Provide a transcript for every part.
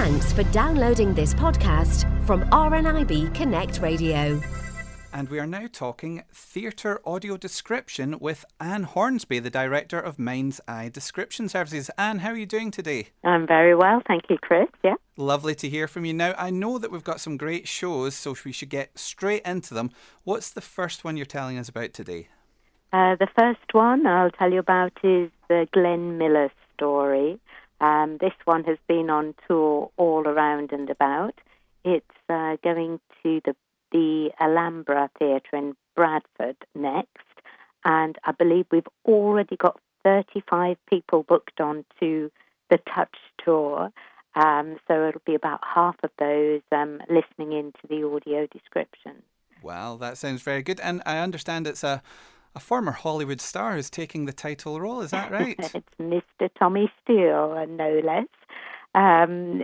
Thanks for downloading this podcast from RNIB Connect Radio. And we are now talking theatre audio description with Anne Hornsby, the director of Mind's Eye Description Services. Anne, how are you doing today? I'm very well, thank you, Chris. Yeah. Lovely to hear from you. Now, I know that we've got some great shows, so we should get straight into them. What's the first one you're telling us about today? The first one I'll tell you about is the Glenn Miller story. This one has been on tour all around and about. It's going to the Alhambra Theatre in Bradford next, and I believe we've already got 35 people booked on to the Touch Tour, so it'll be about half of those listening into the audio description. Well, that sounds very good, and I understand it's a former Hollywood star who's taking the title role, is that right? It's Mr. Tommy Steele, no less.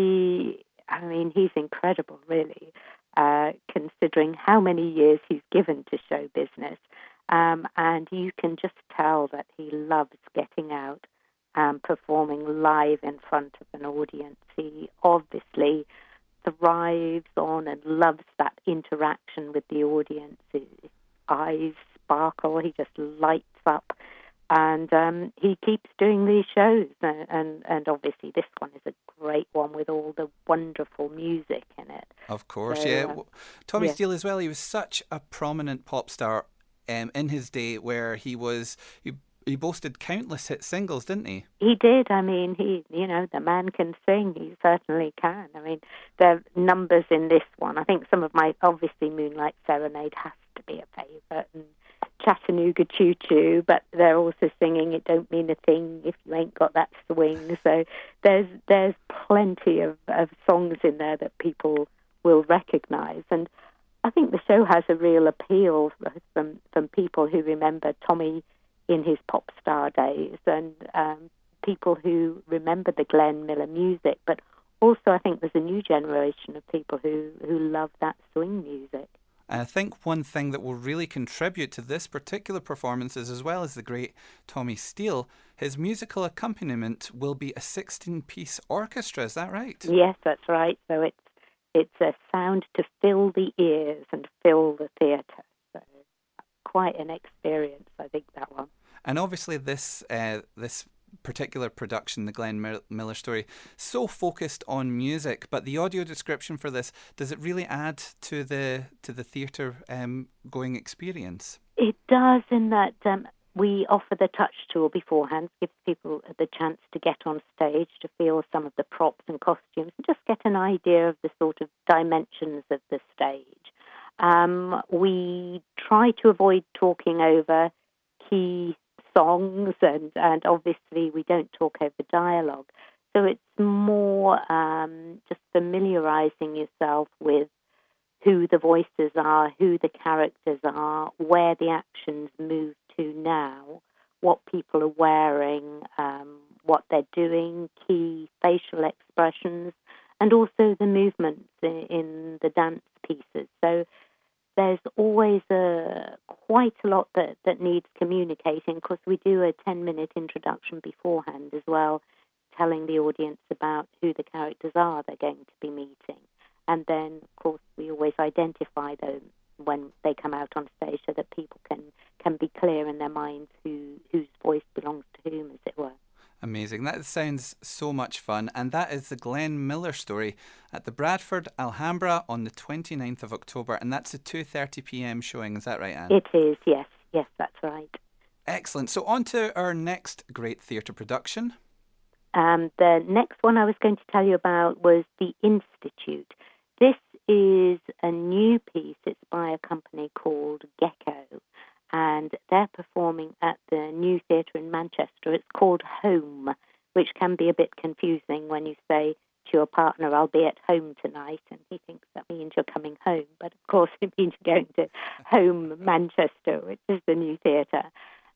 He's incredible, really. Considering how many years he's given to show business. And you can just tell that he loves getting out and performing live in front of an audience. He obviously thrives on and loves that interaction with the audience. His eyes sparkle, he just lights up. And he keeps doing these shows, and obviously this one is a great one with all the wonderful music in it. Of course, so, yeah. Tommy Steele as well, he was such a prominent pop star in his day, where he boasted countless hit singles, didn't he? He did. I mean, the man can sing. He certainly can. I mean, there are numbers in this one. I think some of obviously Moonlight Serenade has to be a favourite, and Chattanooga Choo Choo, but they're also singing It Don't Mean a Thing If You Ain't Got That Swing. So there's plenty of songs in there that people will recognise. And I think the show has a real appeal from people who remember Tommy in his pop star days, and people who remember the Glenn Miller music. But also I think there's a new generation of people who love that swing music. I think one thing that will really contribute to this particular performance is, as well as the great Tommy Steele, his musical accompaniment will be a 16-piece orchestra. Is that right? Yes, that's right. So it's a sound to fill the ears and fill the theatre. So quite an experience, I think, that one. And obviously this particular production, the Glenn Miller story, so focused on music, but the audio description for this, does it really add to the theatre going experience? It does, in that we offer the Touch Tour beforehand, gives people the chance to get on stage, to feel some of the props and costumes, and just get an idea of the sort of dimensions of the stage. We try to avoid talking over key songs, and obviously we don't talk over dialogue. So it's more just familiarising yourself with who the voices are, who the characters are, where the actions move to now, what people are wearing, what they're doing, key facial expressions, and also the movements in the dance pieces. So there's always quite a lot that needs communicating, because we do a 10-minute introduction beforehand as well, telling the audience about who the characters are they're going to be meeting. And then, of course, we always identify them when they come out on stage, so that people can be clear in their minds whose voice belongs to whom, as it were. Amazing. That sounds so much fun. And that is the Glenn Miller story at the Bradford Alhambra on the 29th of October. And that's a 2:30 p.m. showing. Is that right, Anne? It is, yes. Yes, that's right. Excellent. So on to our next great theatre production. The next one I was going to tell you about was The Institute. This is a new piece. It's by a company called Gecko, and they're performing at the New Theatre in Manchester. It's called Home, which can be a bit confusing when you say to your partner, I'll be at home tonight, and he thinks that means you're coming home. But of course it means you're going to Home Manchester, which is the New Theatre.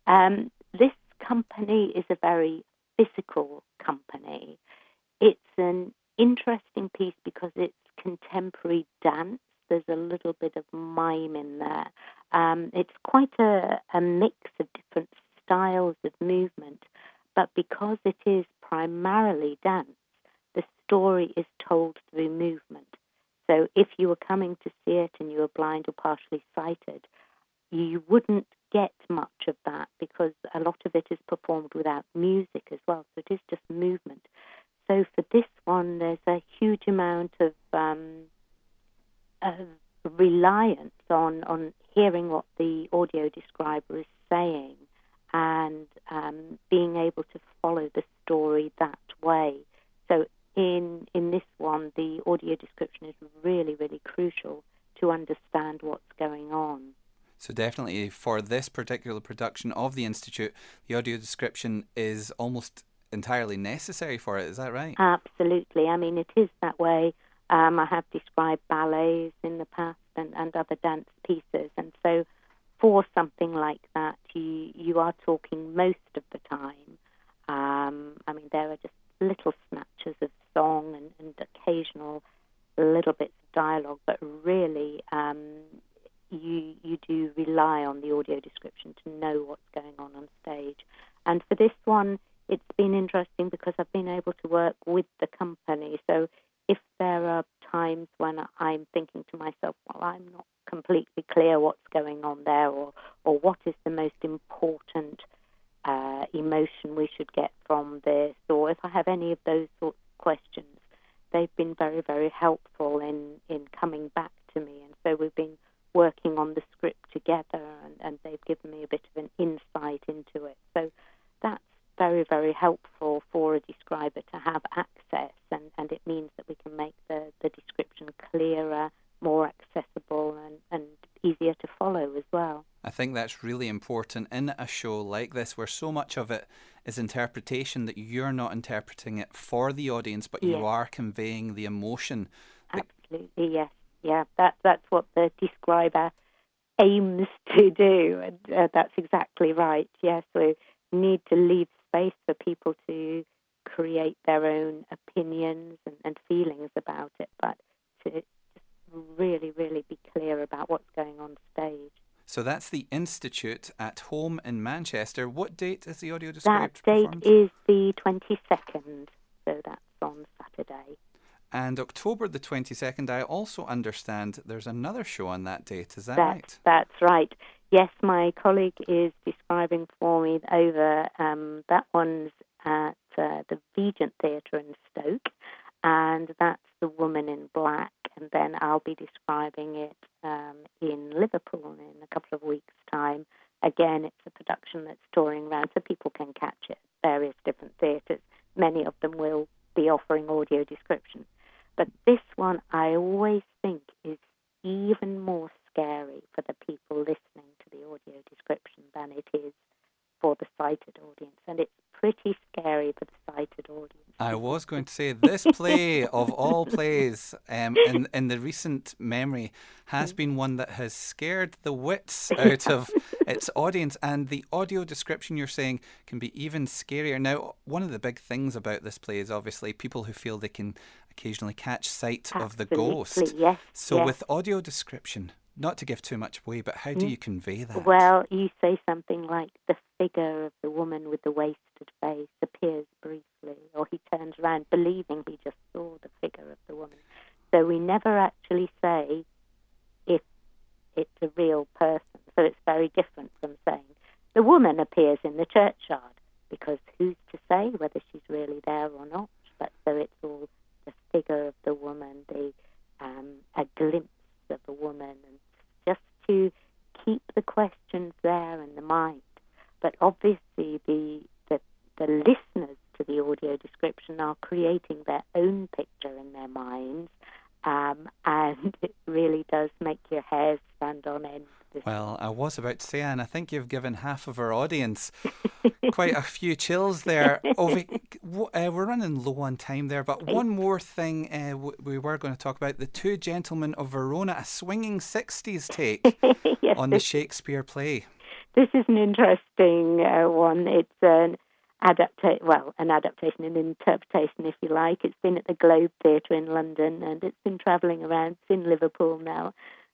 This company is a very physical company. It's an interesting piece because it's contemporary dance. There's a little bit of mime in there. It's quite a mix of different styles of movement, but because it is primarily dance, the story is told through movement. So if you were coming to see it and you were blind or partially sighted, you wouldn't get much of that because a lot of it is performed without music as well. So it is just movement. So for this one, there's a huge amount of reliance on hearing what the audio describer is saying and being able to follow the story that way. So in this one, the audio description is really, really crucial to understand what's going on. So definitely for this particular production of the Institute, the audio description is almost entirely necessary for it. Is that right? Absolutely. I mean, it is that way. I have described ballets in the past and other dance pieces. And so for something like that, you are talking most of the time. I mean, there are just little snatches of song and occasional little bits of dialogue, but really you do rely on the audio description to know what's going on stage. And for this one, it's been interesting because I've been able to work with the company. So if there are times when I'm thinking to myself, well, I'm not completely clear what's going on there, or what is the most important emotion we should get from this, or if I have any of those sorts of questions, they've been very, very helpful in coming back to me. And so we've been working on the script together, and they've given me a bit of an insight into it. So that's very, very helpful for a describer to have access, and it means that we can make the description clearer, more accessible, and easier to follow as well. I think that's really important in a show like this, where so much of it is interpretation, that you're not interpreting it for the audience, but you are conveying the emotion. Absolutely, yes. Yeah, that's what the describer aims to do, and that's exactly right. Yes, we need to leave space for people to create their own opinions and feelings about it, but to just really, really be clear about what's going on stage. So that's the Institute at home in Manchester. What date is the audio described? That date is the 22nd, so that's on Saturday. And October the 22nd, I also understand there's another show on that date. Is that right? That's right. Yes, my colleague is describing for me over. That one's at the Regent Theatre in Stoke, and that's The Woman in Black. And then I'll be describing it in Liverpool in a couple of weeks' time. Again, it's a production that's touring around, so people can catch it at various different theatres. Many of them will be offering audio description. But this one, I always think, is even more scary for the people listening to the audio description than it is for the sighted audience. And it's pretty scary for the sighted audience. I was going to say, this play, of all plays, in the recent memory, has been one that has scared the wits out of its audience. And the audio description, you're saying, can be even scarier. Now, one of the big things about this play is obviously people who feel they can occasionally catch sight of the ghost. Yes. So with audio description, not to give too much away, but how do you convey that? Well, you say something like, the figure of the woman with the wasted face appears briefly, or he turns around believing he just saw the figure of the woman. So we never actually say if it's a real person. So it's very different from saying the woman appears in the churchyard, because who's to say whether she's really there or not? But so it's all the figure of the woman, a glimpse of a woman, and just to keep the questions there in the mind. But obviously the listeners to the audio description are creating their own picture in their minds, and it really does make your hair stand on end. Well, I was about to say, Anne, I think you've given half of our audience quite a few chills there. We're running low on time there, but one more thing we were going to talk about, The Two Gentlemen of Verona, a swinging 60s take on the Shakespeare play. This is an interesting one. It's an adaptation, an interpretation, if you like. It's been at the Globe Theatre in London, and it's been travelling around. It's in Liverpool now.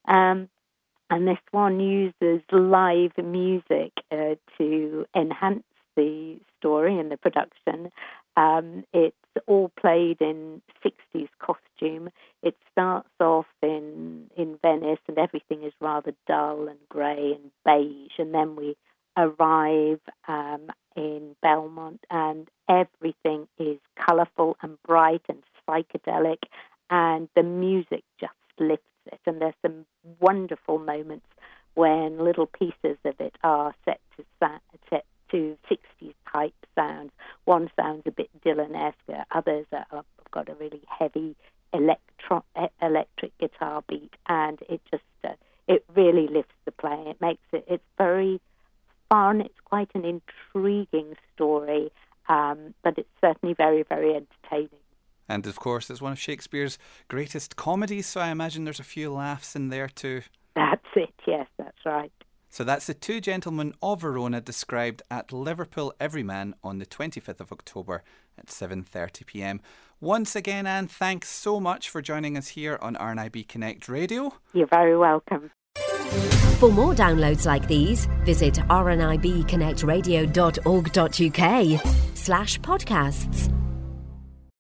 And this one uses live music to enhance the story and the production. It's all played in 60s costume. It starts off in Venice, and everything is rather dull and grey and beige, and then we arrive in Belmont, and everything is colourful and bright and psychedelic, and the music just lifts it. And there's some wonderful moments when little pieces of it are set to 60s type sounds. One sounds a bit Dylan-esque, others have got a really heavy electric guitar beat, and it just it really lifts the play. It makes it's very fun. It's quite an intriguing story, but it's certainly very, very entertaining. And of course, it's one of Shakespeare's greatest comedies, so I imagine there's a few laughs in there too. That's it, yes, that's right. So that's The Two Gentlemen of Verona, described at Liverpool Everyman on the 25th of October at 7:30pm. Once again, Anne, thanks so much for joining us here on RNIB Connect Radio. You're very welcome. For more downloads like these, visit rnibconnectradio.org.uk/podcasts.